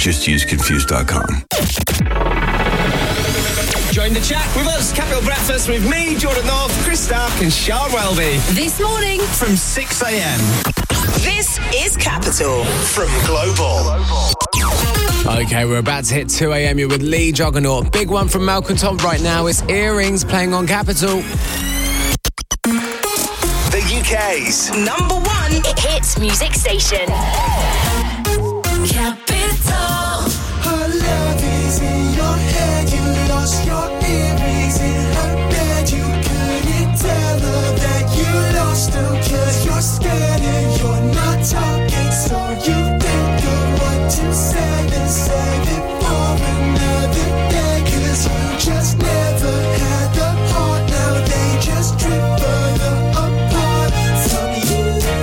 Just use Confused.com. Join the chat with us, Capital Breakfast, with me, Jordan North, Chris Stark and Sean Welby. This morning from 6 a.m. This is Capital from Global. Okay, we're about to hit 2 a.m. You're with Lee Juggernaut. Big one from Malcolm Tom right now. It's Earrings playing on Capital. The UK's #1 hits music station. Capital. Her love is in your head. You lost your earrings in her bed. You couldn't tell her that you lost them, 'cause you're scared and you're not talking. So you think of what to say and save it for another day, 'cause you just never had the heart. Now they just drift further apart from you.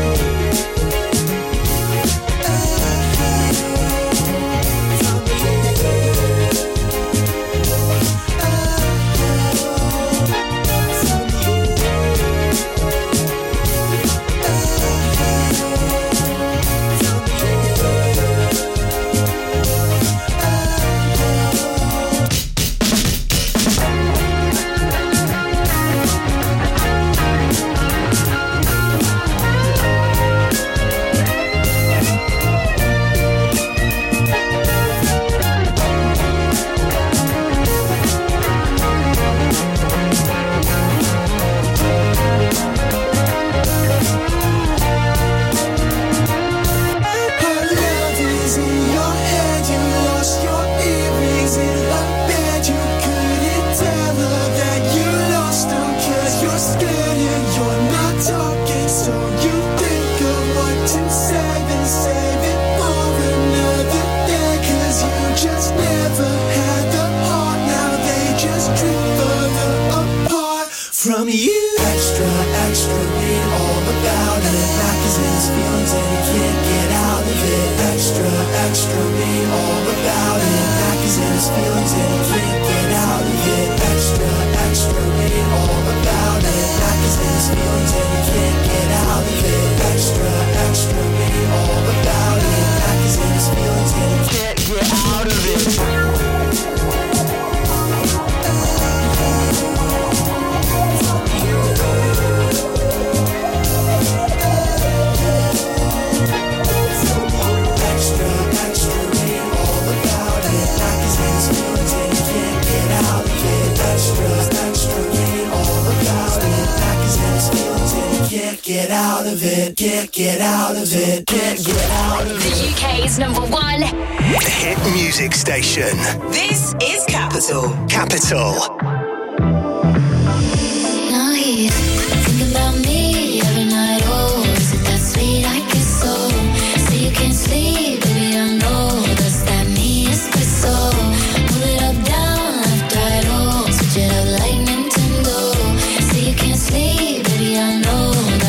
From you. Extra, extra, read all about it. Magazines, feelings, and you can't get out of it. Extra, extra, read all about it. Magazines, feelings, and you can't get out of it. Extra, extra, read all about it. Magazines, feelings, and you can't get out of it. Extra, extra, read all about it. Magazines, feelings, and you can't get out of it. Get out of it, get out of it, get out of it. The UK's #1 hit music station. This is Capital. Capital. Now he's thinking about me every night. Oh, is it that sweet? I guess so. Say you can't sleep, baby, I know. Does that mean it's so? Move it up, down, left, right, oh. Switch it up like Nintendo. Say you can't sleep, baby, I know.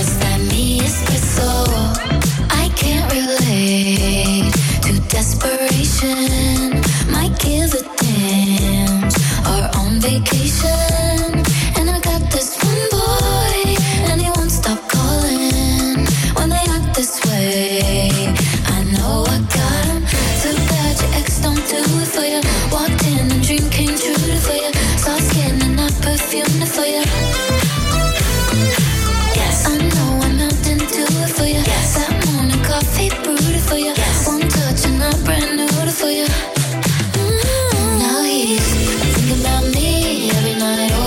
I can't relate to desperation. Might give a damn. Are on vacation, and I got this one boy, and he won't stop calling when they act this way. I know I got him. Too bad your ex don't do it for you. Walked in and dream came true for you. Soft skin and I perfumed it for you. Yes, I know I'm out into it for you. Yes, that morning coffee brewed it for you. Yes, one touch and I'm brand new for you. Now he's thinking about me every night.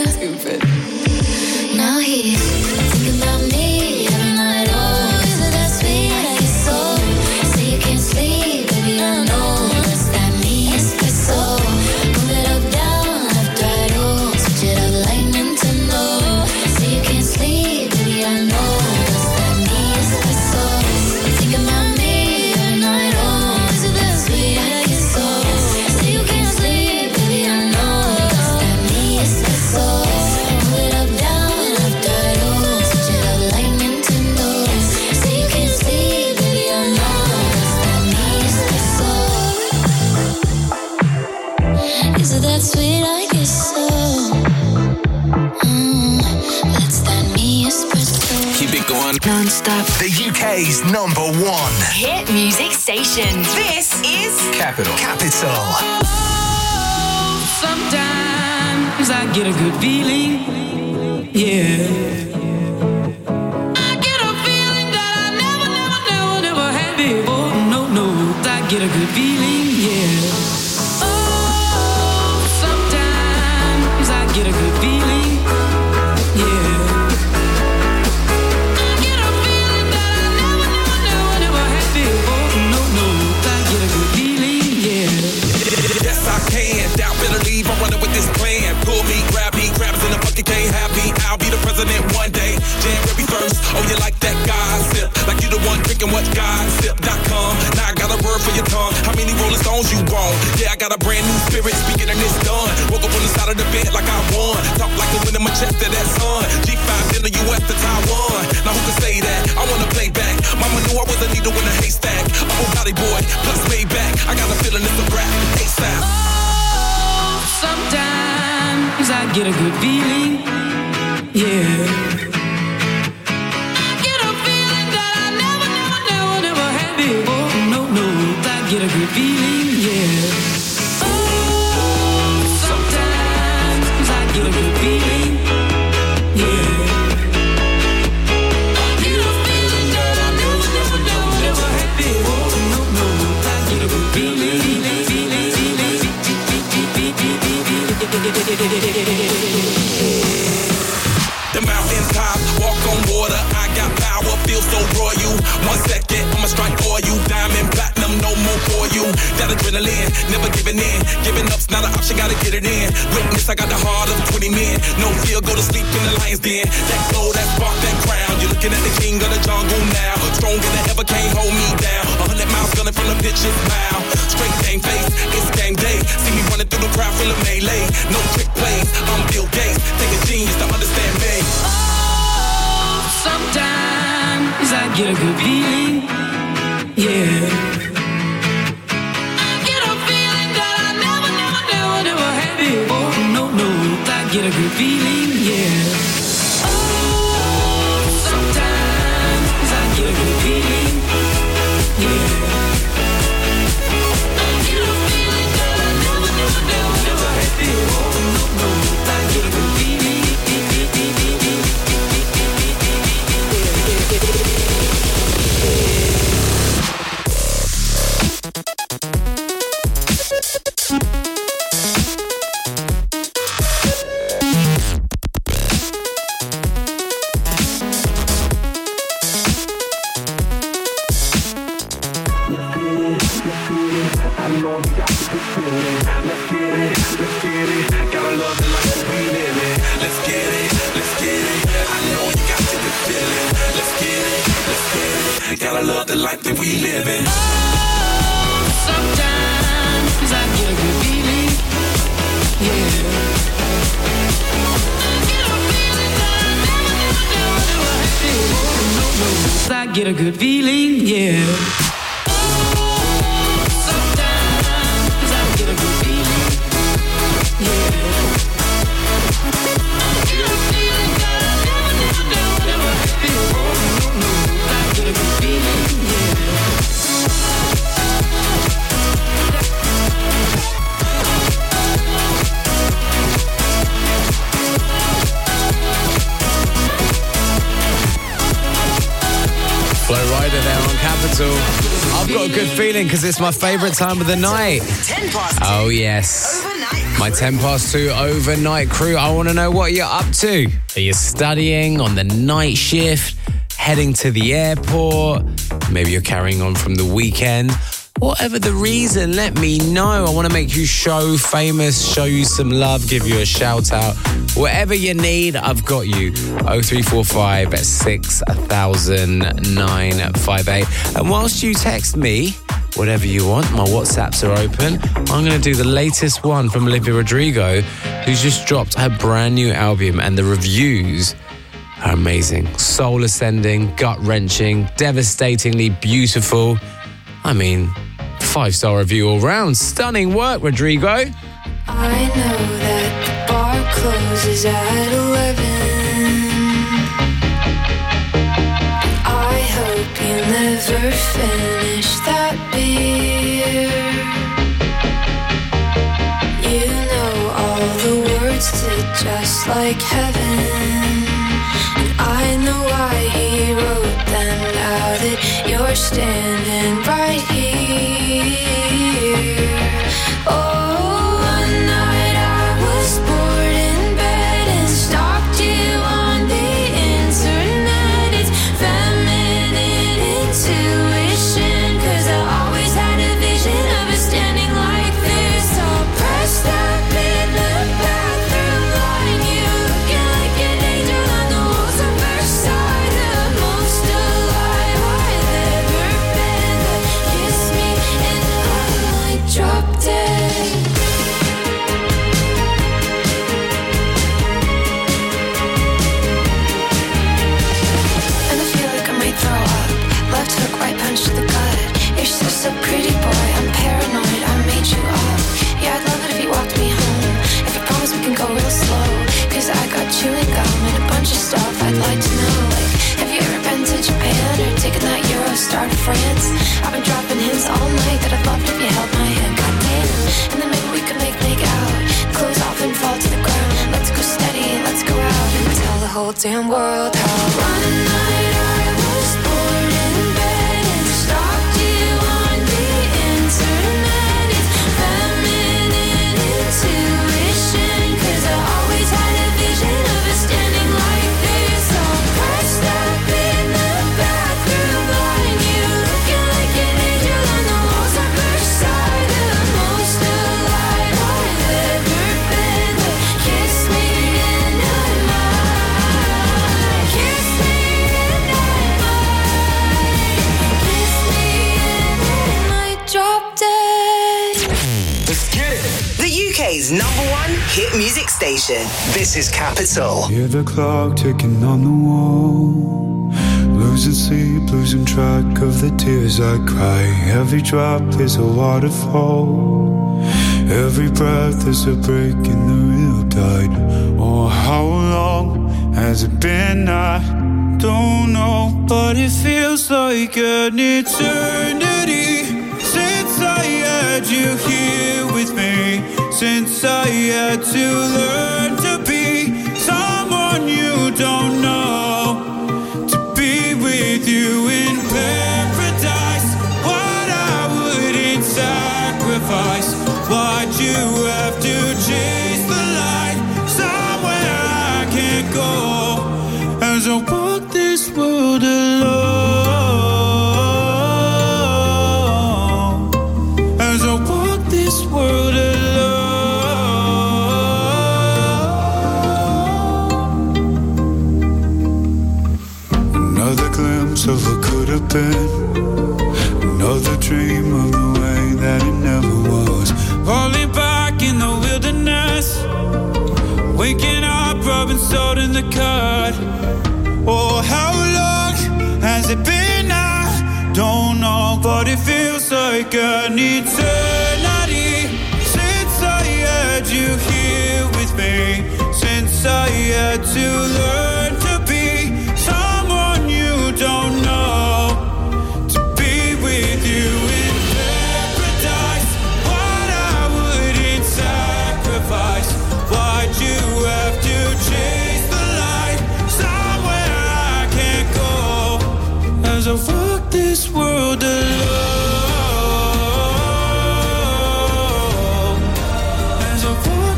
Stupid. Now he's thinking about me every night. Oh, is it that sweet? I get so. Say you can't sleep, baby, I know. It's that me, espresso. Move it up, down, left, right, oh. Switch it up like Nintendo. Say you can't sleep, baby, I know. It's that me, espresso. Thinking about me every night. Oh, is it that sweet? I get so. Say you can't sleep, baby, I know. It's that me, espresso. Move it up, down, left, right, oh. Switch it up like Nintendo. Say you can't sleep, baby, I know. It's that me, espresso. Is it that sweet? I guess so. That's that me, espresso. Keep it going. Non-stop. The UK's number one. Hit music station. This is Capital. Sometimes I get a good feeling, yeah. I get a feeling that I never had before. No, I get a good feeling, yeah. Oh, sometimes I get a good feeling, yeah. I get a feeling that I never had before. No, I get a good feeling, yeah. Yes, I can. Doubt, better leave. I'm running with this plan. Pull me, grab crabs in the bucket, can't have me. I'll be the president one day. January 1st. Oh, you like that gossip? Like you the one drinking what gossip.com. Now I got a word for your tongue. How many Rolling Stones you want? Yeah, I got a brand new spirit. Speaking and it's done. Woke up on the side of the bed like I won. Talk like the wind in my chest to that sun. G5 in the US to Taiwan. Now who can say that? I wanna play back. Mama knew I was a needle in a haystack. I'm a body boy, plus Maybach. I got a feeling it's a rap. ASAP. Sometimes I get a good feeling, yeah. I get a feeling that I never had before. No, I get a good feeling, yeah. Oh, sometimes I get a good feeling, yeah. I get a feeling that I never had before. No, I get a good feeling. The mountains top, walk on water. I got power, feel so royal. 1 second, I'ma strike for you. Diamond, platinum, no more for you. That adrenaline, never giving in. Giving up's not an option, gotta get it in. Witness, I got the heart of 20 men. No fear, go to sleep in the lion's den. That glow, that spark, that crown. You're looking at the king of the jungle now. Stronger than ever, can't hold me down. 100 miles gunning from the pitcher's mouth. Straight game face, it's game day. See me running through the crowd full of melee. No trick plays, I'm Bill Gates. Take a genius to understand me. Oh, sometimes I get a good feeling, yeah. I get a feeling that I never had before. No, I get a good feeling, yeah. Oh, sometimes I get a good feeling, yeah. I get a feeling that I never had before. No, I get a good feeling. Gotta love the life that we live in. Oh, sometimes I get a good feeling, yeah. I get a feeling that I never had before. I get a good feeling, yeah. Oh, sometimes I get a good feeling, yeah. I get a feeling that I never had before. I get a good feeling, yeah. Flow Rider there on Capital. I've got a good feeling because it's my favourite time of the night. 10 past 2. Oh, yes. Overnight My 10 past 2 overnight crew, I want to know what you're up to. Are you studying on the night shift, heading to the airport? Maybe you're carrying on from the weekend. Whatever the reason, let me know. I want to make you show famous, show you some love, give you a shout out. Whatever you need, I've got you. 0345 6000 958. And whilst you text me, whatever you want, my WhatsApps are open. I'm going to do the latest one from Olivia Rodrigo, who's just dropped her brand new album, and the reviews are amazing. Soul ascending, gut-wrenching, devastatingly beautiful. I mean, 5-star review all round. Stunning work, Rodrigo. I know that the bar closes at 11. I hope you never finish that beer. You know all the words to Just Like Heaven. And I know why he wrote them now that you're standing right here. Oh, one night I was bored in bed and stalked you on the internet. It's feminine intuition, 'cause I always had a vision of us standing like this. So press that in the bathroom line. You looking like an angel on the walls of Versailles. The most alive I've ever been. Kiss me and I might drop dead. And I feel like I might throw up. Left hook, right punch to the gut. You're so pretty, boy. I'm paranoid. I made you up. Yeah, I'd love it if you walked me home. If you promise we can go real slow, 'cause I got chewing gum and a bunch of stuff I'd like to know. Like, have you ever been to Japan or taken that Eurostar to France? I've been dropping hints all night that I'd love it if you held my hand. Goddamn. And then maybe we could make out. Close off and fall to the ground. Let's go steady, let's go out and tell the whole damn world how one night I was bored in bed and stalked you on the internet. It's feminine intuition, 'cause I always had a vision of us standing like this. So pressed up in the bathroom line. You looking like an angel on the walls of Versailles. The most alive I've ever been. Kiss me and I might. Kiss me and I might. Kiss me and I might drop dead. Let's get it. The UK's #1 hit music station. This is Capital. Hear the clock ticking on the wall. Losing sleep, losing track of the tears I cry. Every drop is a waterfall. Every breath is a break in the real tide. Oh, how long has it been? I don't know, but it feels like an eternity since I had you here with me. Since I had to learn to be someone you don't know. To be with you in paradise. What I wouldn't sacrifice. Why'd you have to chase the light somewhere I can't go? As I walk this world alone. As I walk this world alone. Another glimpse of what could have been. Another dream of the way that it never was. Falling back in the wilderness. Waking up, rubbing salt in the cut. Oh, how long has it been? I don't know, but it feels like an eternity since I had you here with me. Since I had to learn to be someone you don't know. To be with you in paradise. What I wouldn't sacrifice. Why'd you have to chase the light somewhere I can't go? As I walk this world alone. As I walk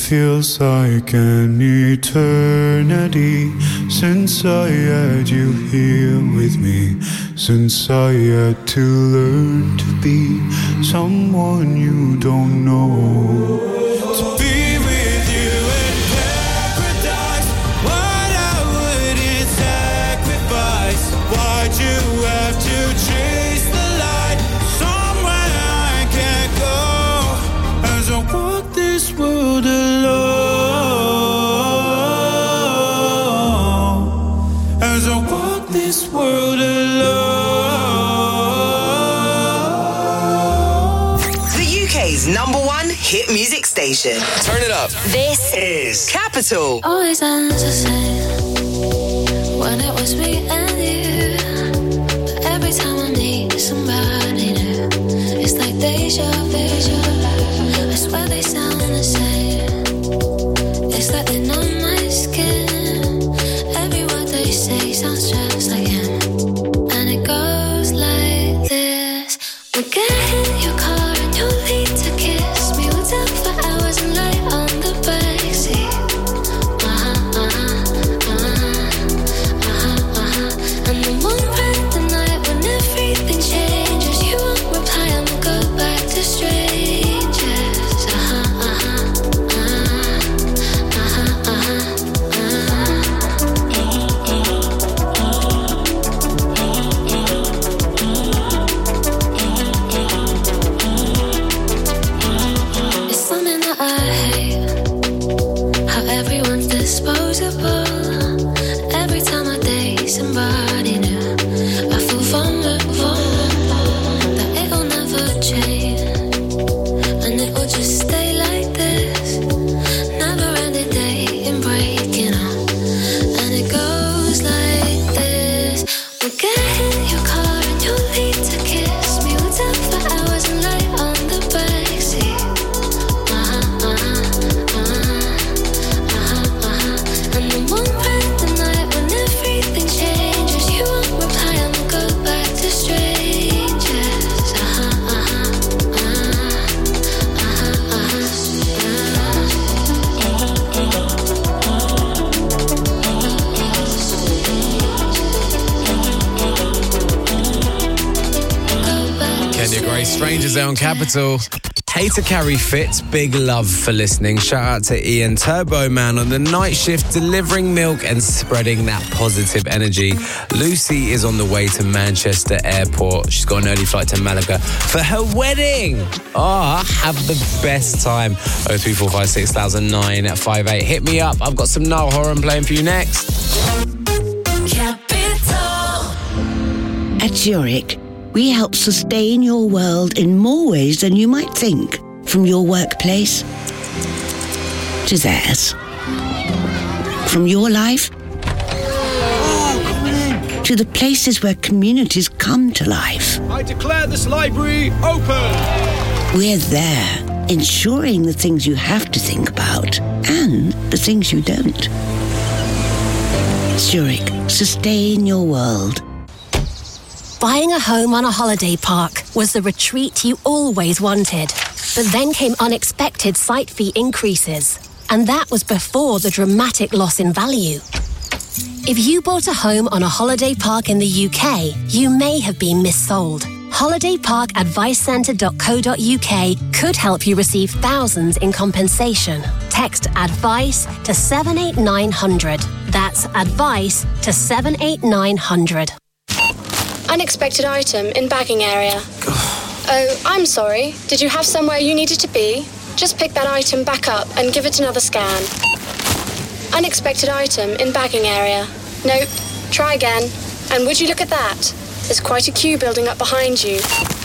feels like an eternity since I had you here with me, since I had to learn to be someone you don't know. To be with you in paradise, what I wouldn't sacrifice. Why'd you have to chase the light somewhere I can't go? As I walk this world alone, as I walk this world alone. The UK's #1 hit music station. Turn it up. This is Capital. Always ends the same when it was me and you. But every time I need somebody new, it's like deja vu. I swear they sound the same. It's like they know my skin. Every word they say sounds just like him. And it goes like this. We'll get in your car and you'll need to kiss me. We'll talk for hours and lie on the backseat. And then one random night when everything changes, you won't reply and we'll go back to strangers. It's something that I hate, how everyone's disposable. Every time I date somebody new, I feel vulnerable, that it'll never change, and it will just stay like this. Never ending dating, breaking up, and it goes like this. We'll get in your car and you'll need to kiss me. We'll talk for hours and lie on the backseat. And then one random night when everything changes, you won't reply and we'll go back to strangers. Kenya Gray, Strangers there on Capital. Hey to Carrie Fitz, big love for listening. Shout out to Ian Turbo Man on the night shift, delivering milk and spreading that positive energy. Lucy is on the way to Manchester Airport. She's got an early flight to Malaga for her wedding. Have the best time. 03456 958. Hit me up. I've got some Niall Horan playing for you next. At Zurich, we help sustain your world in more ways than you might think. From your workplace to theirs. From your life to the places where communities come to life. I declare this library open. We're there, ensuring the things you have to think about and the things you don't. Zurich, sustain your world. Buying a home on a holiday park was the retreat you always wanted. But then came unexpected site fee increases. And that was before the dramatic loss in value. If you bought a home on a holiday park in the UK, you may have been missold. holidayparkadvicecentre.co.uk could help you receive thousands in compensation. Text ADVICE to 78900. That's ADVICE to 78900. Unexpected item in bagging area. Oh, I'm sorry. Did you have somewhere you needed to be? Just pick that item back up and give it another scan. Unexpected item in bagging area. Nope. Try again. And would you look at that? There's quite a queue building up behind you.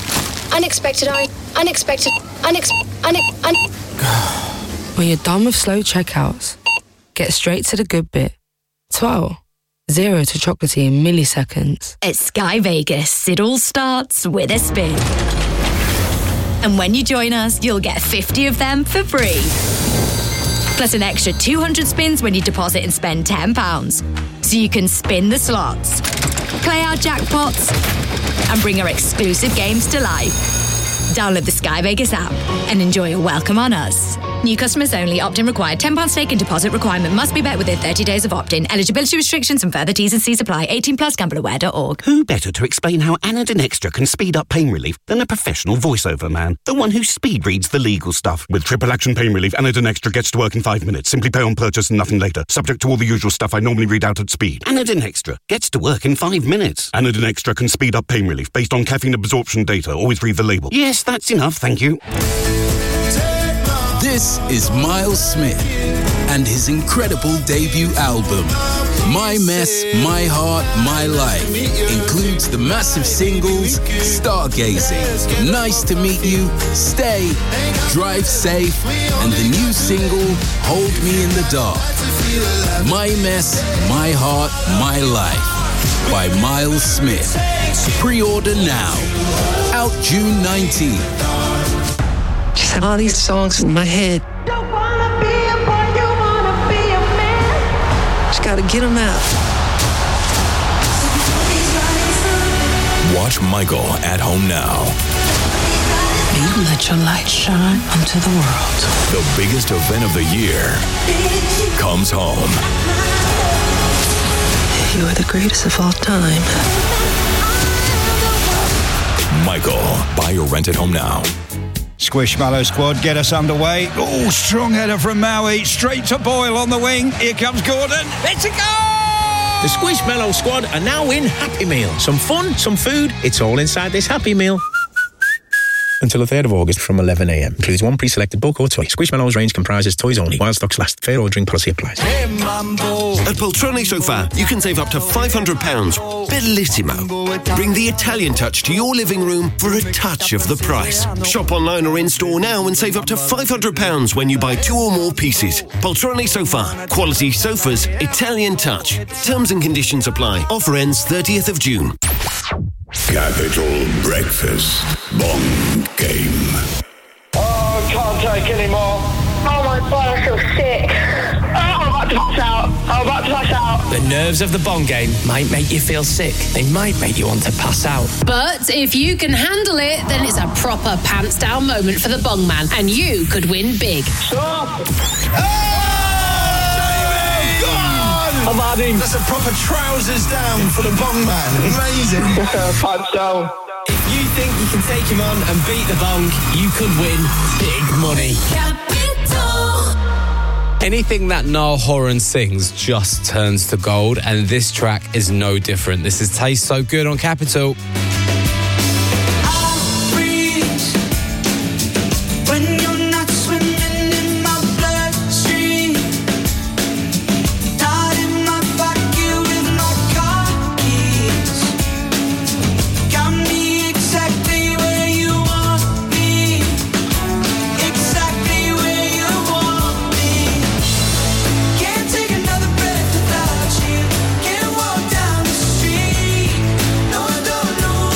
When you're done with slow checkouts, get straight to the good bit. 12. 0 to chocolatey in milliseconds. At Sky Vegas, it all starts with a spin. And when you join us, you'll get 50 of them for free. Plus an extra 200 spins when you deposit and spend £10. So you can spin the slots, play our jackpots, and bring our exclusive games to life. Download the Sky Vegas app and enjoy a welcome on us. New customers only. Opt-in required. £10 stake and deposit requirement must be met within 30 days of opt-in. Eligibility restrictions and further T's and C's apply. 18 plus gambleaware.org. Who better to explain how Anadin Extra can speed up pain relief than a professional voiceover man? The one who speed reads the legal stuff. With triple action pain relief, Anadin Extra gets to work in 5 minutes. Simply pay on purchase and nothing later. Subject to all the usual stuff I normally read out at speed. Anadin Extra gets to work in 5 minutes. Anadin Extra can speed up pain relief based on caffeine absorption data. Always read the label. Yes, that's enough, thank you. This is Miles Smith and his incredible debut album, My Mess, My Heart, My Life. Includes the massive singles, Stargazing, Nice to Meet You, Stay, Drive Safe, and the new single, Hold Me in the Dark. My Mess, My Heart, My Life by Miles Smith. Pre-order now. Out June 19th. Just have all these songs in my head. Don't wanna be a boy, you wanna be a man. Just gotta get them out. Watch Michael at home now. You let your light shine onto the world. The biggest event of the year comes home. You are the greatest of all time. Michael, buy or rent at home now. Squishmallow squad, get us underway. Oh, strong header from Maui, straight to Boyle on the wing. Here comes Gordon. It's a goal! The Squishmallow squad are now in Happy Meal. Some fun, some food, it's all inside this Happy Meal. Until the 3rd of August from 11 a.m. Includes one pre-selected book or toy. Squishmallows range comprises toys only, while stocks last. Fair ordering policy applies. Hey, Mambo. At Poltrone Sofa, you can save up to £500. Bellissimo. Bring the Italian touch to your living room for a touch of the price. Shop online or in-store now and save up to £500 when you buy 2 or more pieces. Poltrone Sofa. Quality sofas, Italian touch. Terms and conditions apply. Offer ends 30th of June. Capital Breakfast Bong Game. Oh, I can't take anymore. Oh my God, I feel sick. Oh, I'm about to pass out. I'm about to pass out. The nerves of the Bong Game might make you feel sick. They might make you want to pass out. But if you can handle it, then it's a proper pants down moment for the Bong Man, and you could win big. Stop. I've had him. That's a proper trousers down for the Bong Man. Amazing. Pants down. If you think you can take him on and beat the Bong, you could win big money. Anything that Niall Horan sings just turns to gold, and this track is no different. This is Taste So Good on Capital. Down the street, no, I don't know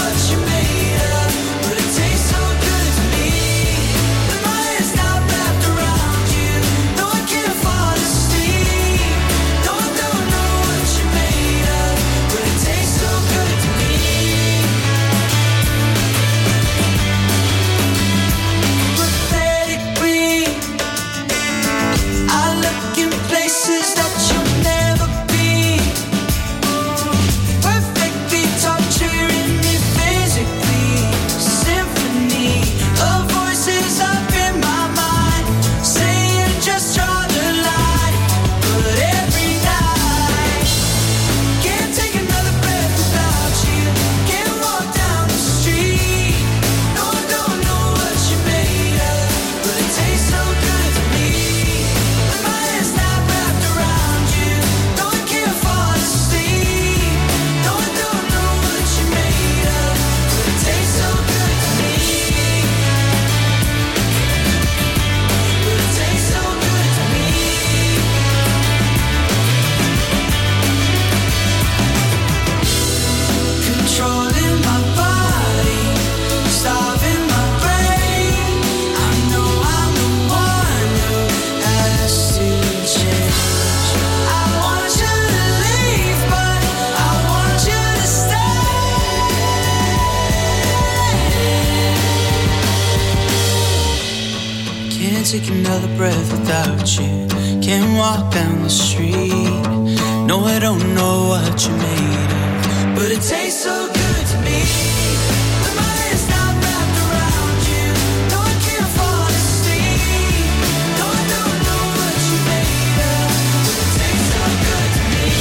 take another breath without you. Can't walk down the street. No, I don't know what you're made of, but it tastes so good to me. When my head's not wrapped around you, no, I can't fall asleep. No, I don't know what you're made of, but it tastes so good to me.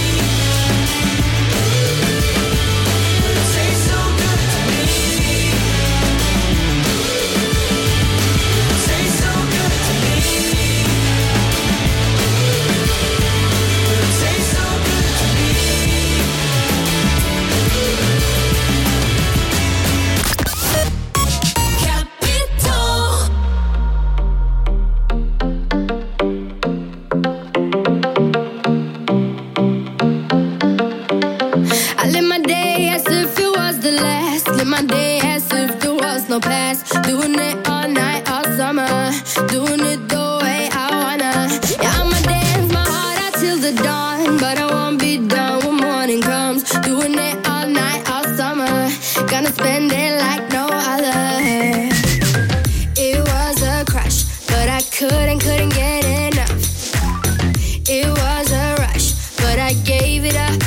But it tastes so good to me. It tastes so good to me. But it tastes so good to me. I live my day as if it was the last. Live my day as if there was no past. Doing it all night, all summer. Doing it the way I wanna. Yeah, I'ma dance my heart out till the dawn. But I won't be done when morning comes. Doing it all night, all summer. Gonna spend it like no other. It was a crush, but I couldn't get enough. It was a rush, but I gave it up.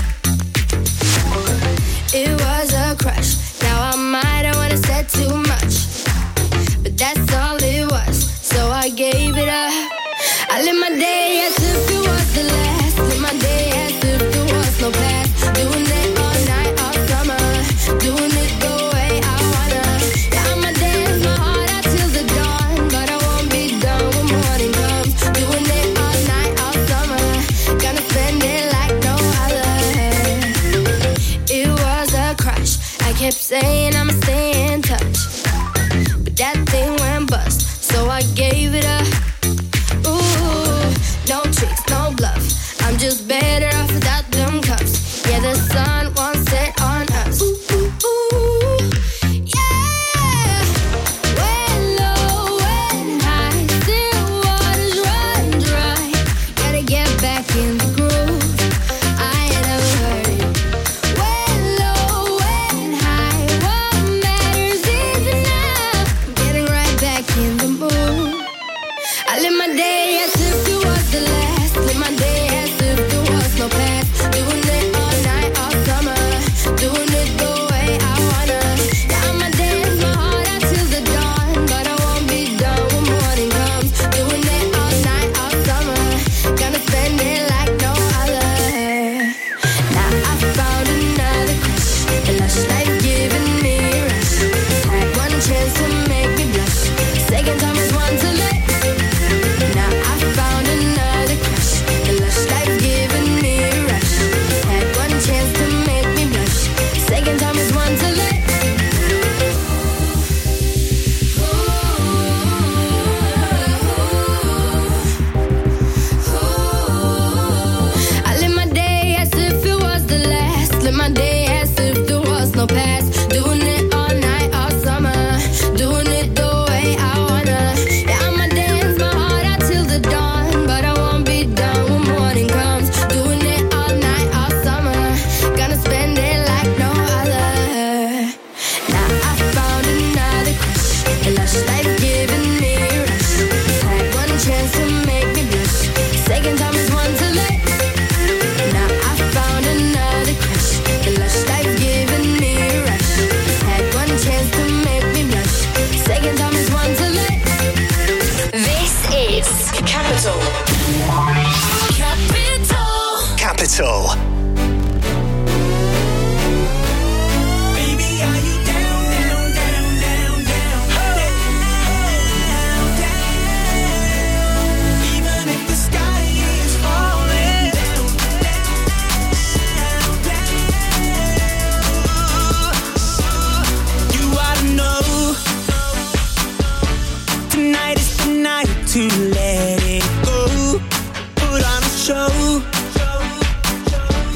It was a crush. Now I might have wanna said too much, but that's all it was. So I gave it up. I live my day as if it was the last. Live my day as if there was no past. Doing it all night, all summer. Doing it the way I wanna. Yeah, I'ma dance my heart out till the dawn, but I won't be done when morning comes. Doing it all night, all summer. Gonna spend it like no other. It was a crush. I kept saying I'ma stay in touch, but that thing went bust. So I gave it up. Ooh, no tricks, no bluff. I'm just better off without them cups. Yeah, the sun won't set on us. Ooh, ooh, ooh. Yeah. When low, when high, still waters run dry. Gotta get back in the groove. I ain't never heard it. When low, when high, what matters is enough. I'm getting right back in the mood. I live my day as if it was the last. Live my day as if there was no past. Doing it all night, all summer. Doing it the way I wanna. Yeah, I'ma dance my heart out till the dawn, but I won't be done when morning comes. Doing it all night, all summer. Gonna spend it like no other. Now I found another crush. A lush life giving me a rush. Had one chance to make me blush. Second time is one to let. Now I found another crush. A lush life giving me a rush. Had one chance to make me blush. Second time is one to let. I live my day as if it was the last. Live my day as if there was no past. Doing it all night, all summer. Doing it the way I wanna. Yeah, I'ma dance my heart out till the dawn, but I won't be done when morning comes. Doing it all night, all summer. Gonna spend it like no other. Now I found another crush. A lush life giving me a rush. Had one chance to make me blush. Second time is one to let. Now I found another crush. A lush life giving me a rush. Had one chance to make me blush. Second time is one to let. This is Capital. Capital. Baby, are you down, down, down, down, down, down, down? Even if the sky is falling down, down, down. You ought to know tonight is the night to let it go. Put on a show.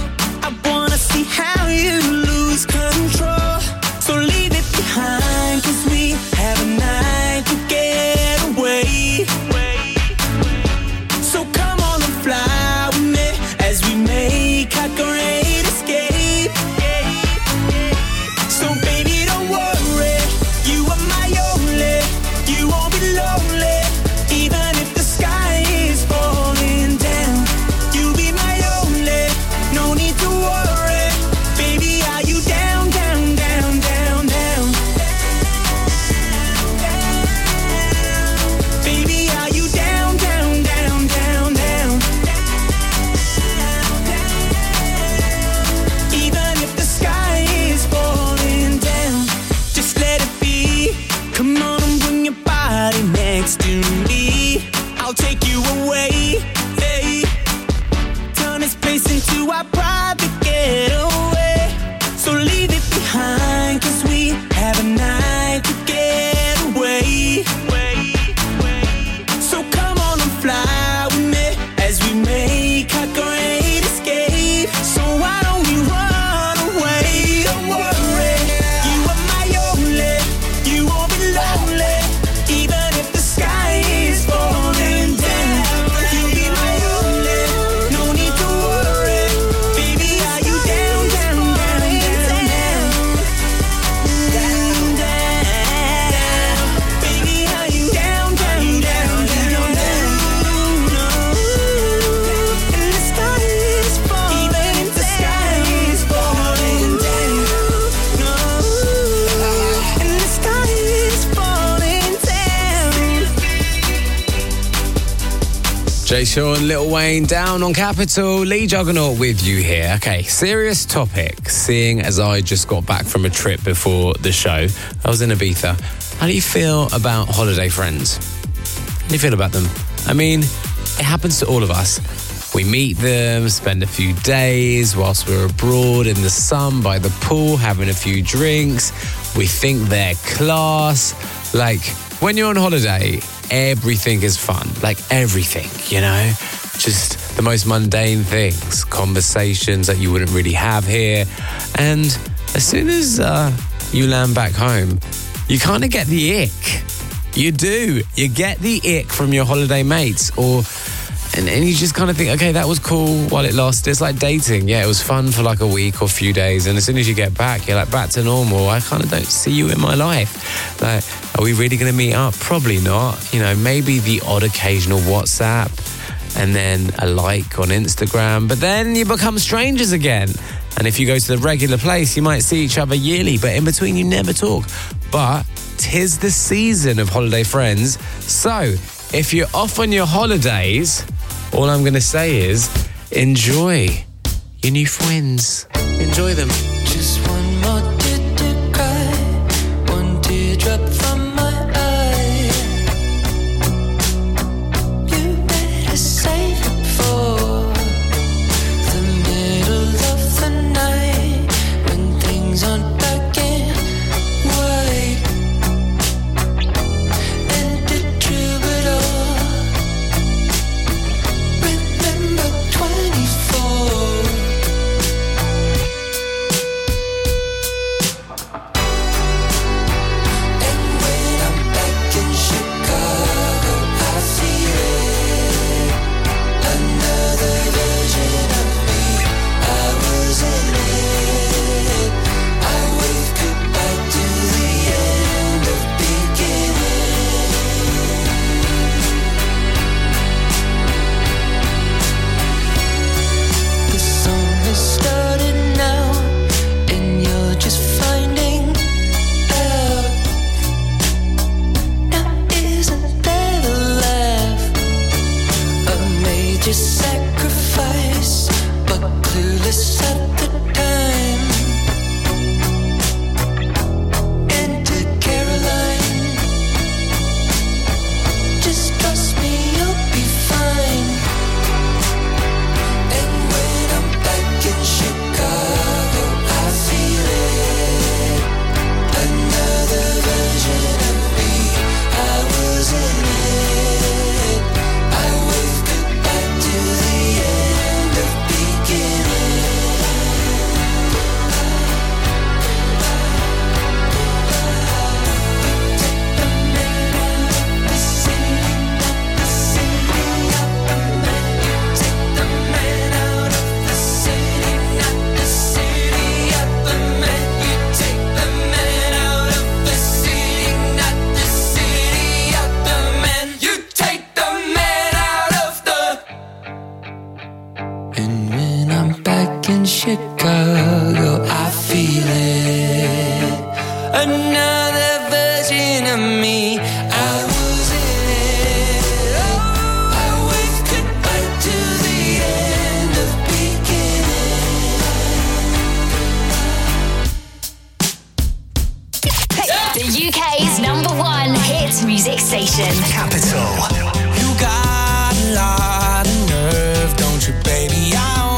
Jay Sean, Lil Wayne, down on Capital. Lee Juggernaut with you here. Okay, serious topic. Seeing as I just got back from a trip before the show, I was in Ibiza. How do you feel about holiday friends? How do you feel about them? I mean, it happens to all of us. We meet them, spend a few days whilst we're abroad in the sun by the pool, having a few drinks. We think they're class. Like, when you're on holiday, everything is fun. Like, everything, you know? Just the most mundane things. Conversations that you wouldn't really have here. And as soon as you land back home, you kind of get the ick. You do. You get the ick from your holiday mates. And you just kind of think, okay, that was cool while it lasted. It's like dating. Yeah, it was fun for like a week or a few days. And as soon as you get back, you're like, back to normal. I kind of don't see you in my life. Like, are we really going to meet up? Probably not. You know, maybe the odd occasional WhatsApp and then a like on Instagram. But then you become strangers again. And if you go to the regular place, you might see each other yearly. But in between, you never talk. But 'tis the season of holiday friends. So if you're off on your holidays, all I'm going to say is enjoy your new friends. Enjoy them. Just one more tear to cry, one teardrop from my eye. You better save it for the middle of the night, when things aren't black and white. And the troubadour, remember 24. Chicago, I feel it. Another version of me. I was in it. Oh, I waved goodbye to the end of beginning. Hey, the UK's #1 hit music station. Capital. You got a lot of nerve, don't you, baby?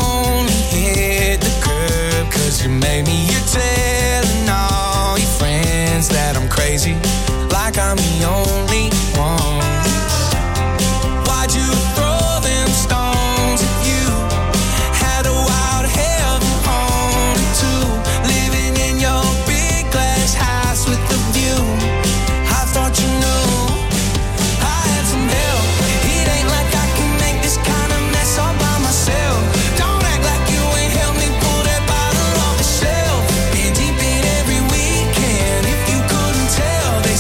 You made me, you're telling all your friends that I'm crazy, like I'm the only one. Why'd you throw them stones if you had a wild heaven on it too? Living in your big glass house with the view. I thought you knew I had some help. It ain't like I can make this kind of mess all by myself. Don't act like you ain't helped me pull that bottle off the shelf. Been deep in every weekend. If you couldn't tell,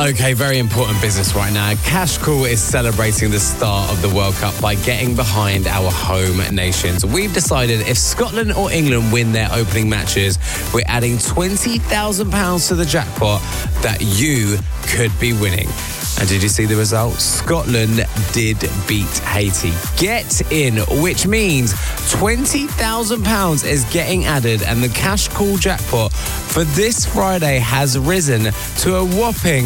Okay, very important business right now. Cashcool is celebrating the start of the World Cup by getting behind our home nations. We've decided if Scotland or England win their opening matches, we're adding £20,000 to the jackpot that you could be winning. And did you see the results? Scotland did beat Haiti. Get in, which means £20,000 is getting added, and the Cashcool jackpot for this Friday has risen to a whopping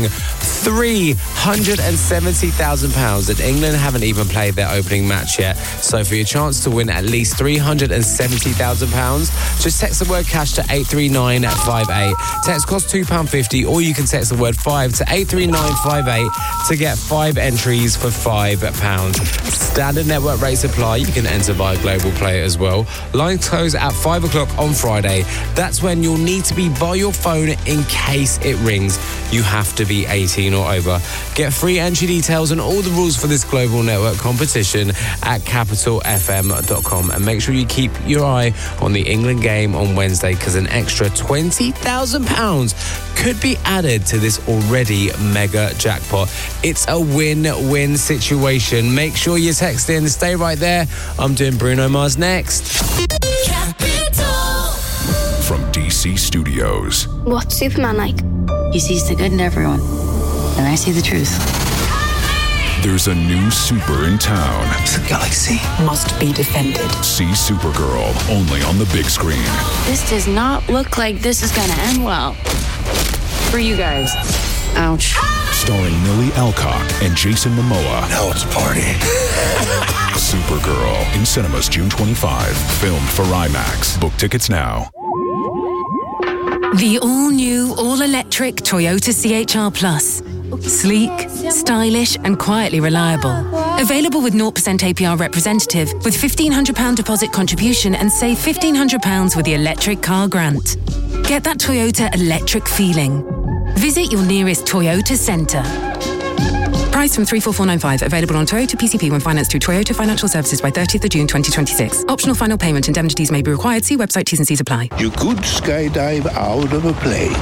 £370,000. And England haven't even played their opening match yet. So for your chance to win at least £370,000, just text the word cash to 83958. Text costs £2.50, or you can text the word 5 to 83958 to get 5 entries for £5. Standard network rates apply. You can enter via Global Play as well. Lines close at 5 o'clock on Friday. That's when you'll need to be by your phone in case it rings. You have to be 18 or over. Get free entry details and all the rules for this global network competition at capitalfm.com. And make sure you keep your eye on the England game on Wednesday, because an extra £20,000 could be added to this already mega jackpot. It's a win-win situation. Make sure you text in. Stay right there. I'm doing Bruno Mars next. From DC Studios. What's Superman like? He sees the good in everyone, and I see the truth. There's a new super in town. The galaxy must be defended. See Supergirl only on the big screen. This does not look like this is going to end well. For you guys. Ouch. Starring Millie Alcock and Jason Momoa. Now it's a party. Supergirl in cinemas June 25. Filmed for IMAX. Book tickets now. The all-new, all-electric Toyota CHR Plus. Sleek, stylish and quietly reliable. Available with 0% APR representative with £1,500 deposit contribution and save £1,500 with the electric car grant. Get that Toyota electric feeling. Visit your nearest Toyota centre. Price from 34495. Available on Toyota PCP when financed through Toyota Financial Services by 30th of June 2026. Optional final payment. Indemnities may be required. See website T's and C's apply. You could skydive out of a plane.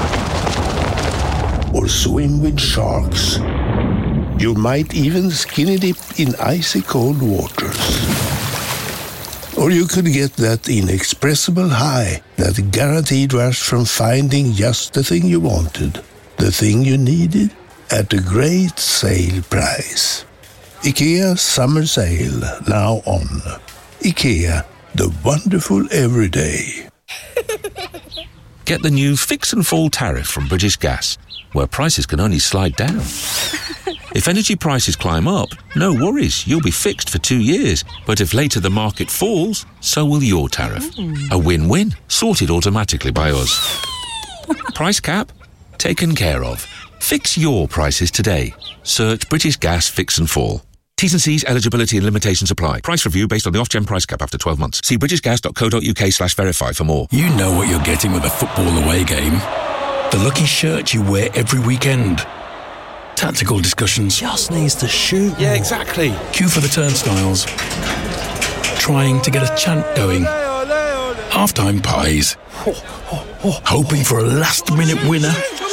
Or swim with sharks. You might even skinny dip in icy cold waters. Or you could get that inexpressible high, that guaranteed rush from finding just the thing you wanted, the thing you needed, at a great sale price. IKEA Summer Sale, now on. IKEA, the wonderful everyday. Get the new Fix and Fall tariff from British Gas, where prices can only slide down. If energy prices climb up, no worries, you'll be fixed for 2 years. But if later the market falls, so will your tariff. A win-win, sorted automatically by us. Price cap? Taken care of. Fix your prices today. Search British Gas Fix and Fall. T's and C's, eligibility and limitations apply. Price review based on the Ofgem price cap after 12 months. See britishgas.co.uk/verify for more. You know what you're getting with a football away game. The lucky shirt you wear every weekend. Tactical discussions. Just needs to shoot. Yeah, exactly. Queue for the turnstiles. Trying to get a chant going. Halftime pies. Hoping for a last-minute winner.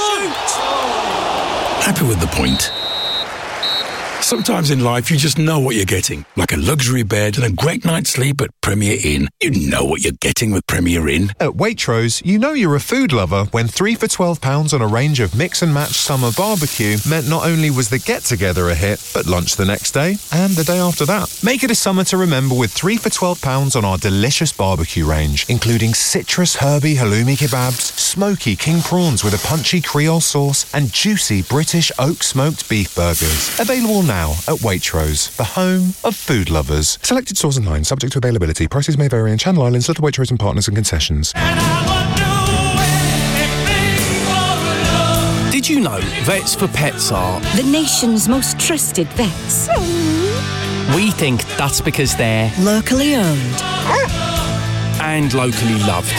Happy with the point. Sometimes in life, you just know what you're getting. Like a luxury bed and a great night's sleep at Premier Inn. You know what you're getting with Premier Inn. At Waitrose, you know you're a food lover when 3 for £12 on a range of mix and match summer barbecue meant not only was the get-together a hit, but lunch the next day and the day after that. Make it a summer to remember with 3 for £12 on our delicious barbecue range, including citrus herby halloumi kebabs, smoky king prawns with a punchy Creole sauce, and juicy British oak smoked beef burgers. Available now at Waitrose, the home of food lovers. Selected stores and lines, subject to availability. Prices may vary in Channel Islands, Little Waitrose and Partners and concessions. Did you know Vets for Pets are the nation's most trusted vets? We think that's because they're locally owned and locally loved.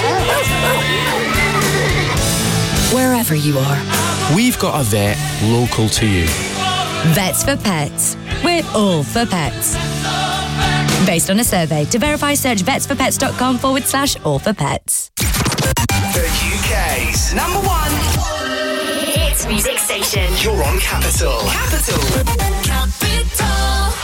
Wherever you are, we've got a vet local to you. Vets for Pets. We're all for pets. Based on a survey. To verify, search vetsforpets.com/all for pets. The UK's #1 hit Hit music station. You're on Capital. Capital.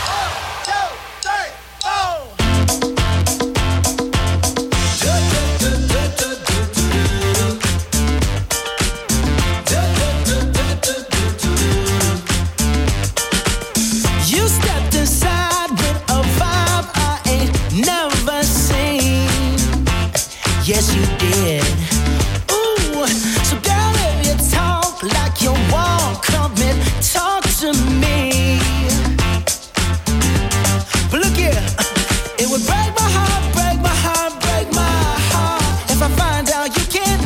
You stepped inside with a vibe I ain't never seen. Yes, you did. Ooh, so girl, if you talk like you walk, come and talk to me. But look here, it would break my heart, break my heart, break my heart if I find out you can't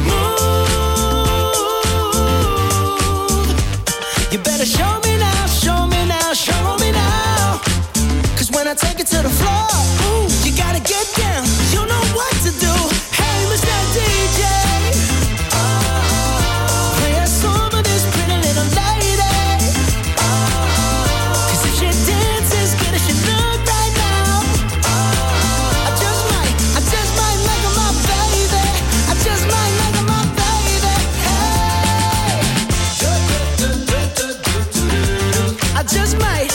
move. You better show me now, show me now, show me now. 'Cause when I take it to the floor, ooh, you gotta get down. You know what to do. Hey, Mr. DJ, play a song for this pretty little lady. 'Cause if she dances good as she look right now, I just might make her my baby. I just might make her my baby. Hey, I just might.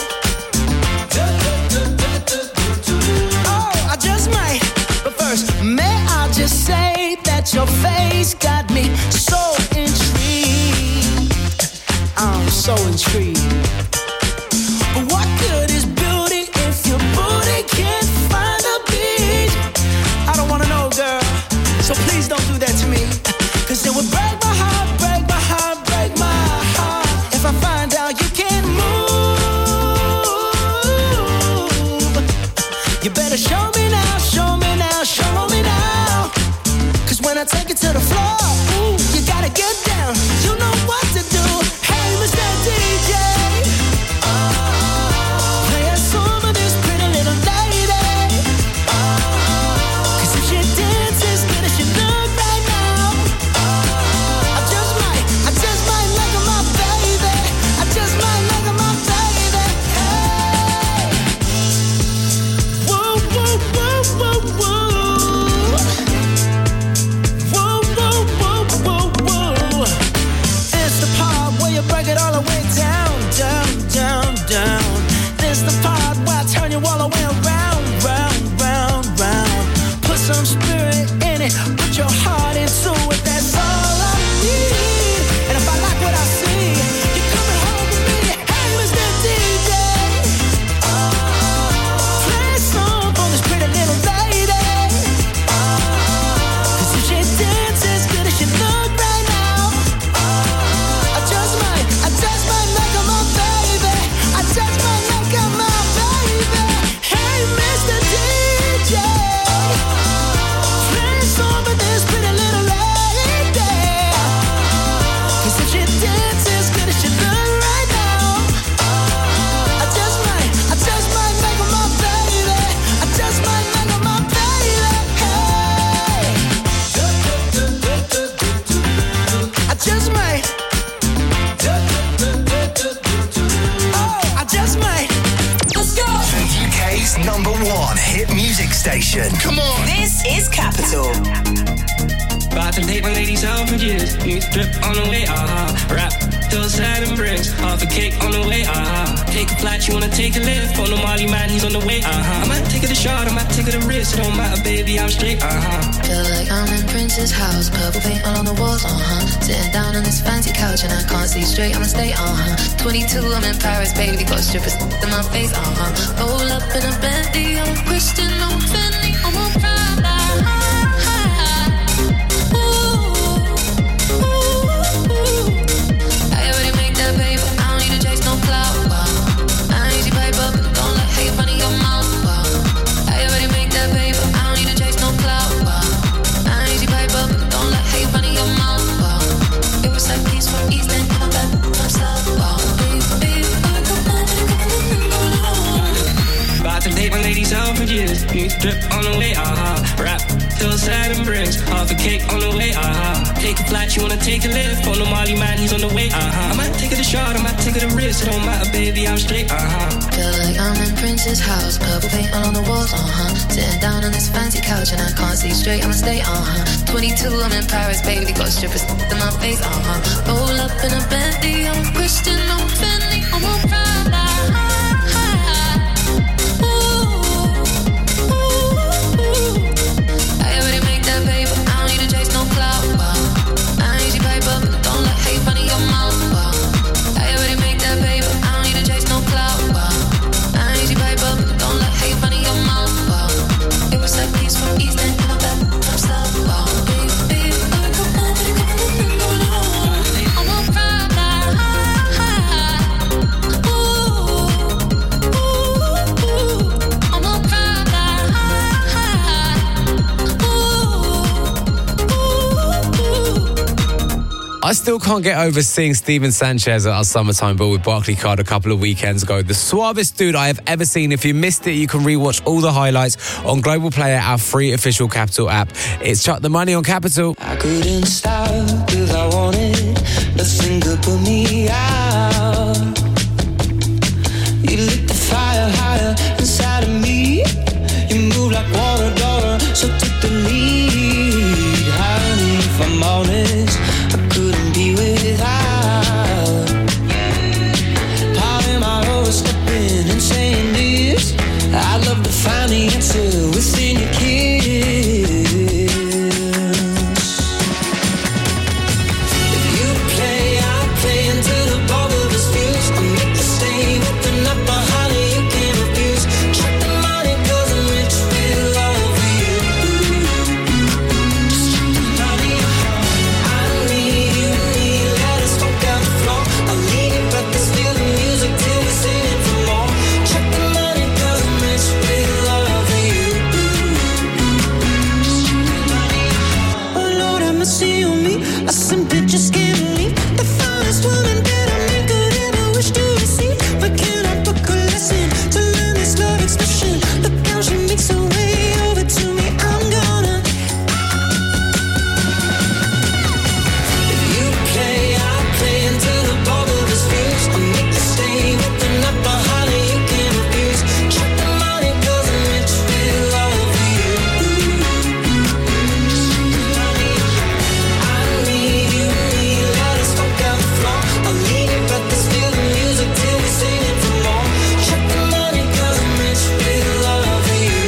Oh, I just might. But first, may I just say that your face got me so intrigued. I'm so intrigued. But what good is beauty if your booty can't find a beat? I don't wanna know, girl. So please don't do that to me. 'Cause it would break my heart, break my heart, break my heart if I find out you can't move. You better show me now, show me now, show me now. 'Cause when I take it to the floor, ooh, you gotta get down. You know what to do. Hey, Mr. DJ, play a song for this pretty little lady. 'Cause if she dances good as she look right now, I just might make her my baby. I just might make her my baby. Hey, whoa, whoa, whoa, whoa, whoa. Whoa, whoa, whoa, whoa, whoa. It's the part where you break it all the way down, down, down, down. It's the part where I turn you all the way around, round, round, round. Put some spirit in it, put your heart into it. That's all I need. And if I like what I see, you're coming home with me. Hey, Mr. DJ, play a song for this pretty little lady. 'Cause if she dances good as she look right now, I just might make her my baby. I just might make her my baby. Hey, Mr. DJ, play a song for this pretty little lady. 'Cause if she dances good as she look right now, I just might make her my baby. I just might make her my baby. Hey, I just might. Oh, I just might. Let's go. The UK's #1 hit music station. Come on. This is Capital. About to take my ladies out for years. New drip on the way, Rap, hillside and bricks. Half a cake on the way, Take a flight, you wanna take a lift. On the Molly man, he's on the way, I might take it a shot, I might take it a risk. It don't matter, baby, I'm straight, Feel like I'm in Prince's house. Purple paint all on the walls, Sitting down on this fancy couch and I can't see straight, I'ma stay, 22, I'm in Paris, baby. Got strippers in my face, Roll up in a Bentley, I'm a Christian, I'm a Fendi, I'm a Prada. I already make that paper, I don't need to chase no clout. I ain't easy paper, don't let hate funny your mouth. I already make that paper, I don't need to chase no clout. I ain't easy paper, don't let hate funny your mouth. It was like peace from East and come back from South. About to take my ladies out for years. New drip on the way, Rap, hillside and bricks. Half a cake on the way, Take a flight, you wanna take a lift. On the Molly man, he's on the way, I might take it a shot, I might take it a risk. It don't matter, baby, I'm straight, Feel like I'm in Prince's Princess house, purple paint all on the walls, Sitting down on this fancy couch and I can't see straight, I'ma stay, 22, I'm in Paris, baby, got strippers in my face, Roll up in a Bentley, I'm a Christian, I'm a Bentley, I'm a Prada. I already make that paper, I don't need to chase no clout, I ain't easy paper, but don't let hate run in your mouth, I already make that paper, I don't need to chase no clout, I ain't easy paper, but don't let hate run in your mouth, it was like peace from East End, I'm back from South, baby, I'm a Prada, I'm a Prada, I still can't get over seeing Steven Sanchez at our summertime ball with Barclaycard a couple of weekends ago. The suavest dude I have ever seen. If you missed it, you can rewatch all the highlights on Global Player, our free official Capital app. It's Chuck the Money on Capital. I couldn't stop if I wanted. Nothing could put me out. You lit the fire higher inside of me. You move like water, daughter, so take the lead. Honey, if I'm honest, I couldn't be without. How am I overstepping and saying this? I'd love to find the answer within your kiss. If you play, I'll play until the ball of us fuse. I'll make the same with the nut behind it, you can't refuse. Check the money, cause I'm rich with love for you. Just check the money. I don't need you, need let us walk out the floor. I'll leave you, but this feel the music till we sing it for more. Check the money, cause I'm rich with love for you. Just check the money. Oh Lord, have mercy on me. I simply just can't believe the finest woman that a man could ever wish to receive. But can I book a lesson to learn this love expression? Look how she makes her way over to me. I'm gonna. If you play, I'll play until the ball of us fuse. I'll make the stay with the nut behind it, you can't refuse. Check the money, cause I'm rich with love for you. I don't need you, need let us walk out the floor. I'll leave you, but this feel the music till we sing it for more. Check the money, cause I'm rich with love for you.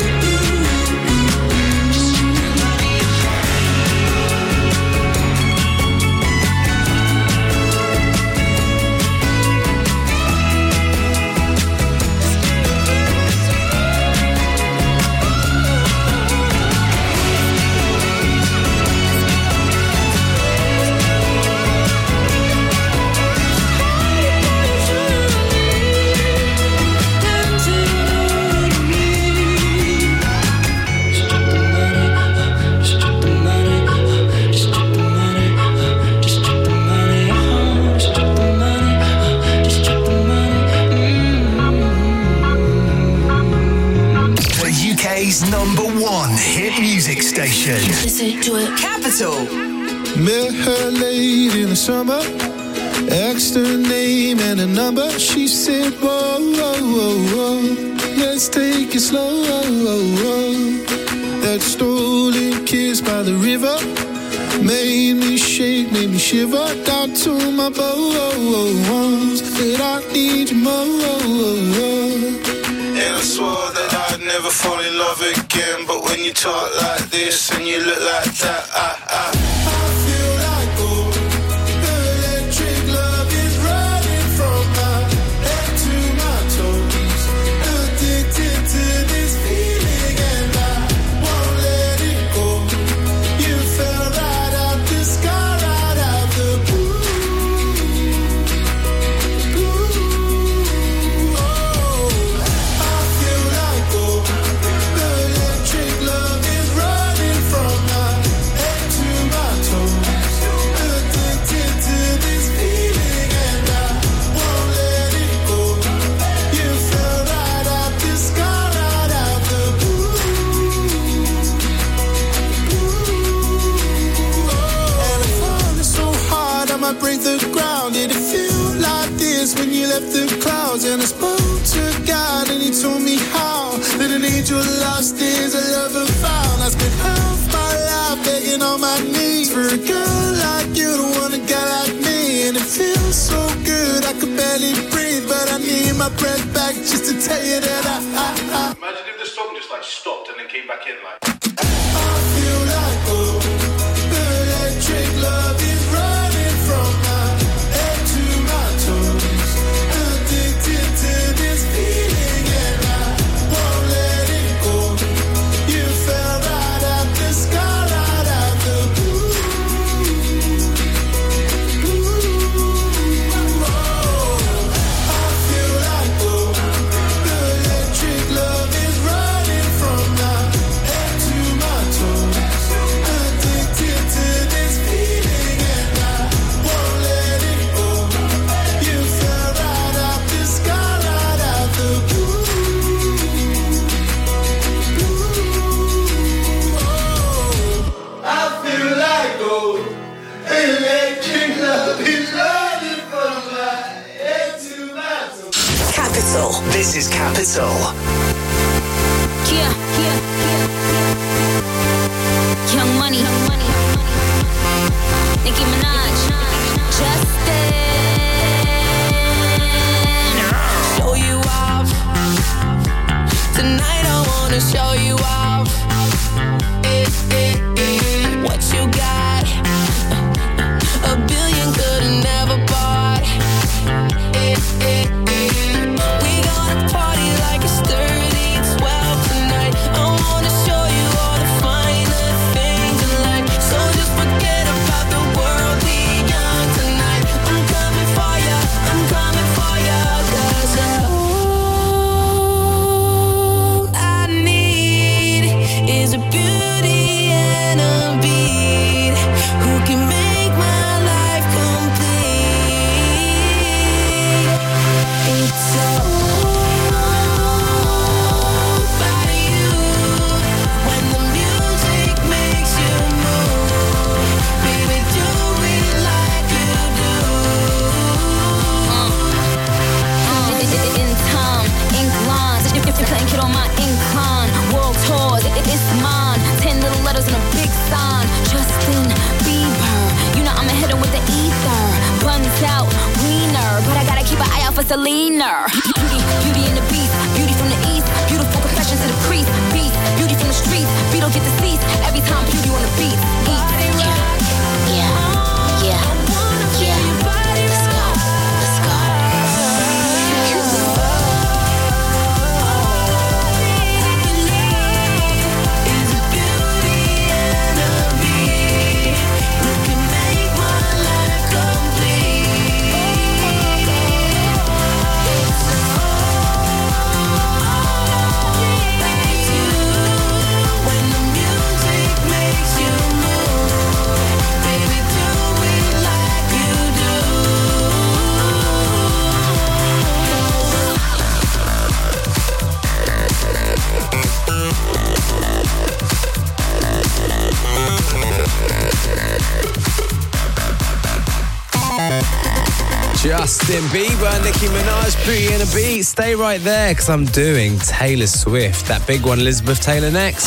The UK's #1 hit music station. Listen to it. Capital. Met her late in the summer, asked her name and a number. She said, whoa, whoa, whoa, whoa, let's take it slow. That stolen kiss by the river made me shake, made me shiver. Down to my bones, said I need you more. And I swore that I'd never fall in love again. But when you talk like this and you look like that, I feel like gold. The electric love is running from my head to my toes. Addicted to this feeling and I won't let it go. You fell right out the sky, right out the blue. I feel like gold. The electric love is running from my head to my toes. Addicted to this feeling and I won't let it go. You fell right out the sky, right out the blue. And I'm falling so hard I might break the ground. Did it feel like this when you left the clouds? And I spoke to God and he told me my breath back just to tell you that I Imagine if the song just like stopped and then came back in like. feel like the electric love is running from my head to my toes. Addicted to this feeling and I won't let it go. You fell right out the sky, right out the blue. I feel like the electric love is running from my head to my toes. Addicted to this feeling and I won't let it go. You fell right out the sky, right out the blue. I feel like electric love is running from my head to my toes. Capital. This is Capital. Yeah. Young Money. Nicki Minaj. Justin. Show you off. Tonight I wanna show you off. What you got? A billion could've never bought. We gonna party like it's 30-12 tonight. I wanna show you all the finer things in life. So just forget about the world beyond tonight. I'm coming for ya, 'cause all I need is a beauty and a beat who can make my life complete. It's all about you. When the music makes you move, baby, do it like you do. In time, ink lines, if you couldn't get on my incline, world tours, it's mine. 10 little letters and a big sign. Justin Bieber, you know I'ma hit him with the ether. Buns out, wiener, but I gotta keep an eye out for Selena. Beauty in the beast, beauty from the east, beautiful confessions to the priest. Beast, beauty from the streets, beat don't get deceased. Every time beauty on the beat. Yeah. Let's go. Justin Bieber, Nicki Minaj, Beauty and a Beat. Stay right there because I'm doing Taylor Swift. That big one, Elizabeth Taylor, next.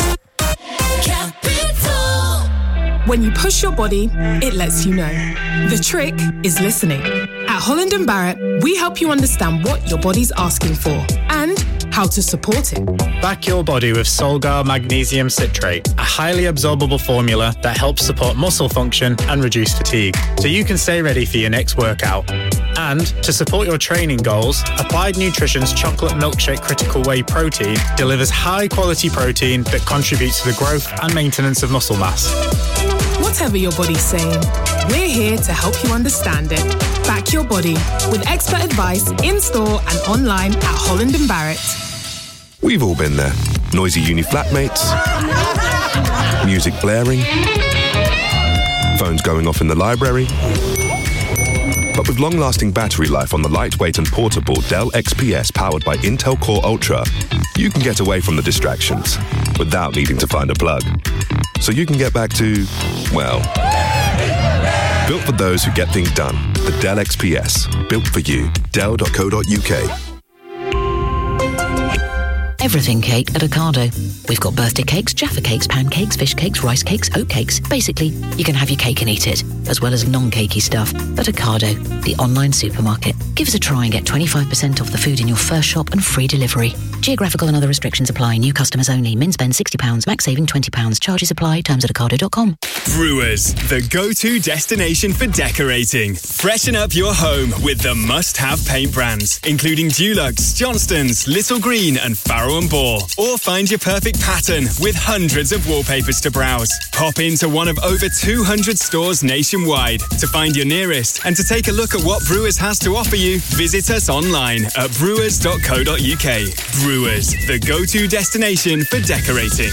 When you push your body, it lets you know. The trick is listening. At Holland & Barrett, we help you understand what your body's asking for and how to support it. Back your body with Solgar Magnesium Citrate, a highly absorbable formula that helps support muscle function and reduce fatigue, so you can stay ready for your next workout. And to support your training goals, Applied Nutrition's Chocolate Milkshake Critical Whey Protein delivers high-quality protein that contributes to the growth and maintenance of muscle mass. Whatever your body's saying, we're here to help you understand it. Back your body with expert advice in-store and online at Holland & Barrett. We've all been there. Noisy uni flatmates, music blaring, phones going off in the library. But with long-lasting battery life on the lightweight and portable Dell XPS powered by Intel Core Ultra, you can get away from the distractions without needing to find a plug. So you can get back to, well, built for those who get things done. The Dell XPS, built for you. Dell.co.uk. everything cake at Ocado. We've got birthday cakes, Jaffa cakes, pancakes, fish cakes, rice cakes, oat cakes. Basically, you can have your cake and eat it, as well as non-cakey stuff at Ocado, the online supermarket. Give us a try and get 25% off the food in your first shop and free delivery. Geographical and other restrictions apply. New customers only. Min spend £60. Max saving £20. Charges apply. Terms at ocado.com. Brewers, the go-to destination for decorating. Freshen up your home with the must-have paint brands, including Dulux, Johnstone's, Little Green and Farrow & Ball. Or find your perfect pattern with hundreds of wallpapers to browse. Pop into one of over 200 stores nationwide to find your nearest and to take a look at what Brewers has to offer you. Visit us online at brewers.co.uk. Brewers, the go-to destination for decorating.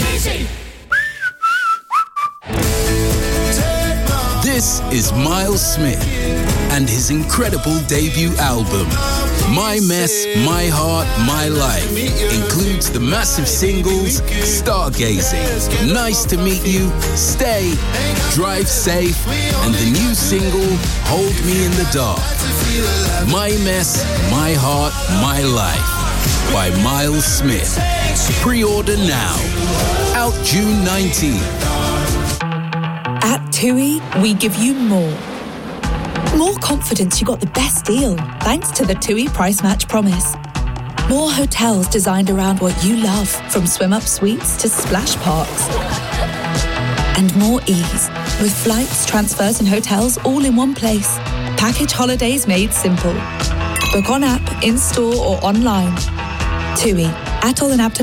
This is Miles Smith and his incredible debut album, My Mess, My Heart, My Life. Includes the massive singles, Stargazing, Nice to Meet You, Stay, Drive Safe, and the new single, Hold Me in the Dark. My Mess, My Heart, My Life by Miles Smith. Pre-order now. Out June 19th. At TUI, we give you more. More confidence you got the best deal, thanks to the TUI Price Match Promise. More hotels designed around what you love, from swim-up suites to splash parks. And more ease, with flights, transfers and hotels all in one place. Package holidays made simple. Book on app, in-store or online. TUI, Atoll and App